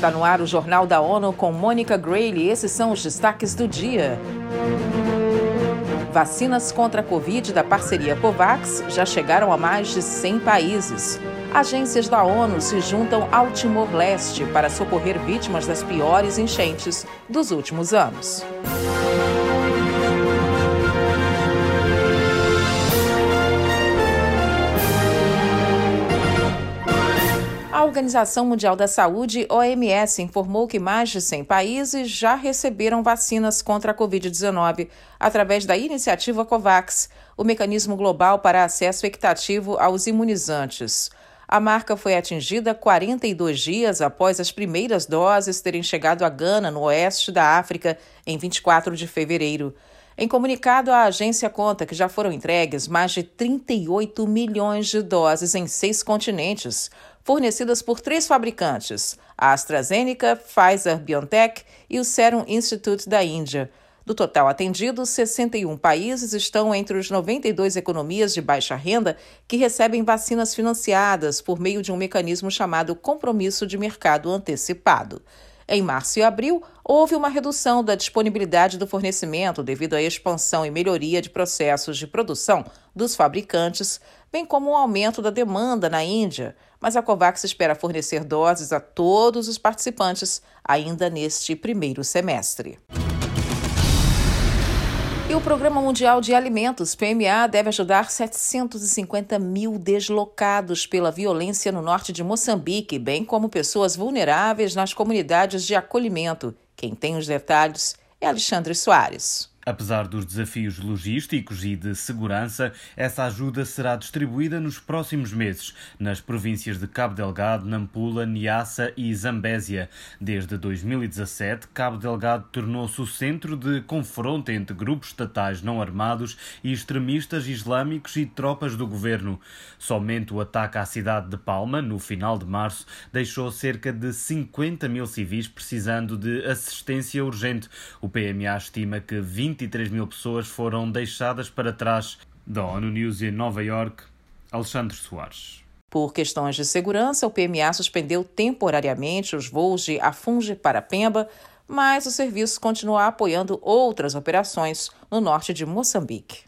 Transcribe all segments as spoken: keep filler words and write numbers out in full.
Está no ar o Jornal da ONU com Mônica Grayle. Esses são os destaques do dia. Vacinas contra a Covid da parceria COVAX já chegaram a mais de cem países. Agências da ONU se juntam ao Timor-Leste para socorrer vítimas das piores enchentes dos últimos anos. A Organização Mundial da Saúde, O M S, informou que mais de cem países já receberam vacinas contra a covid dezenove através da iniciativa COVAX, o mecanismo global para acesso equitativo aos imunizantes. A marca foi atingida quarenta e dois dias após as primeiras doses terem chegado a Gana, no oeste da África, em vinte e quatro de fevereiro. Em comunicado, a agência conta que já foram entregues mais de trinta e oito milhões de doses em seis continentes, fornecidas por três fabricantes, a AstraZeneca, Pfizer-BioNTech e o Serum Institute da Índia. Do total atendido, sessenta e um países estão entre os noventa e duas economias de baixa renda que recebem vacinas financiadas por meio de um mecanismo chamado Compromisso de Mercado Antecipado. Em março e abril, houve uma redução da disponibilidade do fornecimento devido à expansão e melhoria de processos de produção dos fabricantes, bem como um aumento da demanda na Índia, mas a COVAX espera fornecer doses a todos os participantes ainda neste primeiro semestre. E o Programa Mundial de Alimentos, P M A, deve ajudar setecentos e cinquenta mil deslocados pela violência no norte de Moçambique, bem como pessoas vulneráveis nas comunidades de acolhimento. Quem tem os detalhes é Alexandre Soares. Apesar dos desafios logísticos e de segurança, essa ajuda será distribuída nos próximos meses nas províncias de Cabo Delgado, Nampula, Niassa e Zambésia. Desde dois mil e dezassete, Cabo Delgado tornou-se o centro de confronto entre grupos estatais não armados e extremistas islâmicos e tropas do governo. Somente o ataque à cidade de Palma, no final de março, deixou cerca de cinquenta mil civis precisando de assistência urgente. O P M A estima que vinte e três mil pessoas foram deixadas para trás. Da ONU News em Nova Iorque, Alexandre Soares. Por questões de segurança, o P M A suspendeu temporariamente os voos de Afungi para Pemba, mas o serviço continua apoiando outras operações no norte de Moçambique.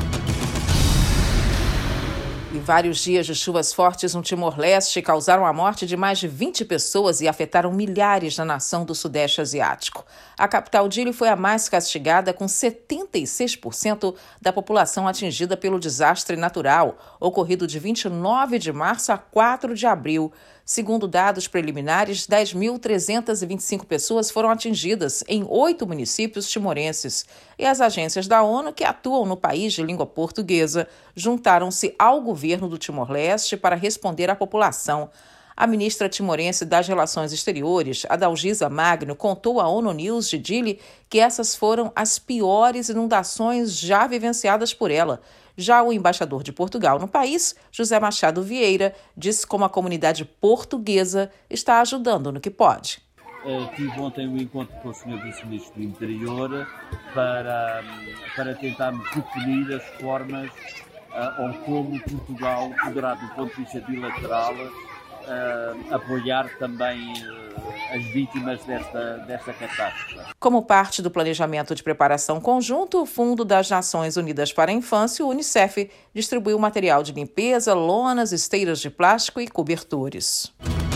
E vários dias de chuvas fortes no Timor-Leste causaram a morte de mais de vinte pessoas e afetaram milhares na nação do Sudeste Asiático. A capital Dili foi a mais castigada, com setenta e seis por cento da população atingida pelo desastre natural, ocorrido de vinte e nove de março a quatro de abril. Segundo dados preliminares, dez mil trezentas e vinte e cinco pessoas foram atingidas em oito municípios timorenses. E as agências da ONU que atuam no país de língua portuguesa juntaram-se ao governo do Timor-Leste para responder à população. A ministra timorense das Relações Exteriores, Adalgisa Magno, contou à ONU News de Dili que essas foram as piores inundações já vivenciadas por ela. Já o embaixador de Portugal no país, José Machado Vieira, disse como a comunidade portuguesa está ajudando no que pode. Uh, tive ontem um encontro com o senhor Vice-Ministro do Interior para, para tentarmos definir as formas uh, ou como Portugal poderá, do ponto de vista bilateral, uh, apoiar também uh, as vítimas desta, desta catástrofe. Como parte do planejamento de preparação conjunto, o Fundo das Nações Unidas para a Infância, o Unicef, distribuiu material de limpeza, lonas, esteiras de plástico e cobertores.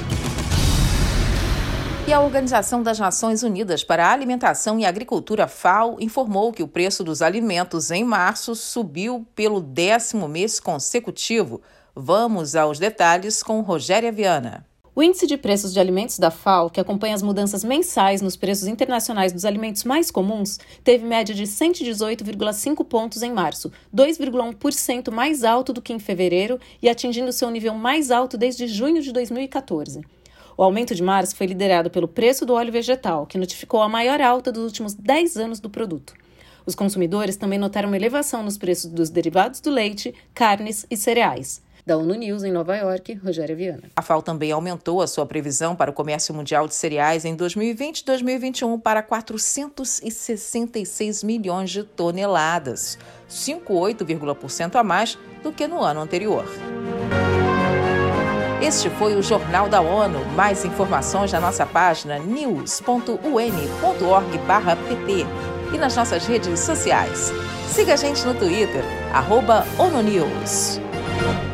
E a Organização das Nações Unidas para a Alimentação e Agricultura, FAO, informou que o preço dos alimentos em março subiu pelo décimo mês consecutivo. Vamos aos detalhes com Rogéria Viana. O Índice de Preços de Alimentos da FAO, que acompanha as mudanças mensais nos preços internacionais dos alimentos mais comuns, teve média de cento e dezoito vírgula cinco pontos em março, dois vírgula um por cento mais alto do que em fevereiro e atingindo seu nível mais alto desde junho de dois mil e catorze. O aumento de março foi liderado pelo preço do óleo vegetal, que notificou a maior alta dos últimos dez anos do produto. Os consumidores também notaram uma elevação nos preços dos derivados do leite, carnes e cereais. Da ONU News em Nova Iorque, Rogéria Viana. A FAO também aumentou a sua previsão para o comércio mundial de cereais em dois mil e vinte e dois mil e vinte e um para quatrocentos e sessenta e seis milhões de toneladas, cinco vírgula oito por cento a mais do que no ano anterior. Este foi o Jornal da ONU. Mais informações na nossa página news ponto u n ponto org barra p t e nas nossas redes sociais. Siga a gente no Twitter, arroba ONUNews.